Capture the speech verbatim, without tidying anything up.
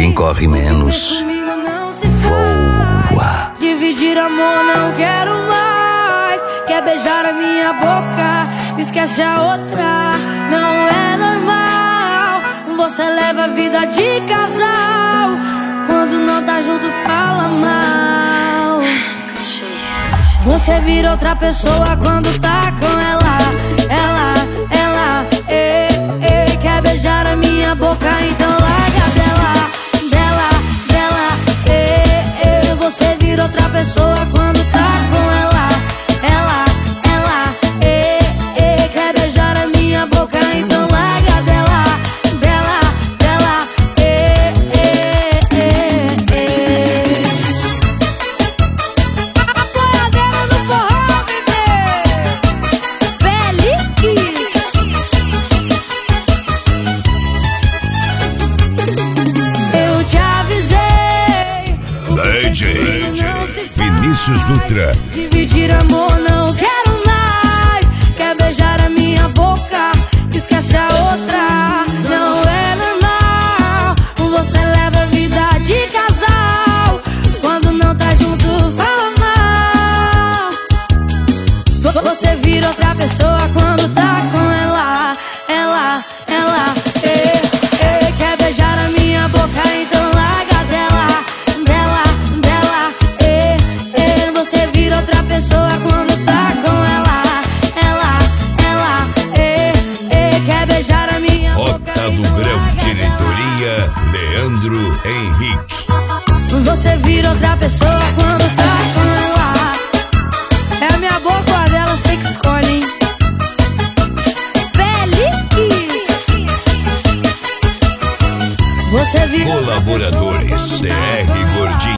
quem corre menos voa. Dividir amor não quero mais. Quer beijar a minha boca, esquece a outra. Não é normal. Você leva a vida de casal. Quando não tá junto fala mal. Você vira outra pessoa quando tá com ela. Ela, ela, ei, ei. Quer beijar a minha boca, então larga dela. Dela, dela, ei, ei. Você vira outra pessoa quando tá com ela. Ela, ela, ei, ei. Quer beijar a minha boca, então larga dela. Dela, dela, ei, ei, ei, ei. Apoiadeira no forró, bebê. Feliz. Eu te avisei. D J Vinícius Dutra. Dividir amor não quero mais. Quer beijar a minha boca, esquece a outra. Não é normal. Você leva a vida de casal. Quando não tá junto fala mal. Você vira outra pessoa quando tá com ela. Ela, ela, ei, ei. Quer beijar a minha boca, então larga dela. Dela, dela, ei, ei. Você vira outra pessoa quando tá com ela. Ela, ela, ei, ei. Quer beijar a minha boca, Rota do então Grão, larga diretoria Leandro Henrique. dela. Você vira outra pessoa quando tá com ela. É a minha boca ou a dela, sei que escolhe, hein? Feliz. Você vira outra pessoa Colaboradores quando T tá R com ela. Gordinho.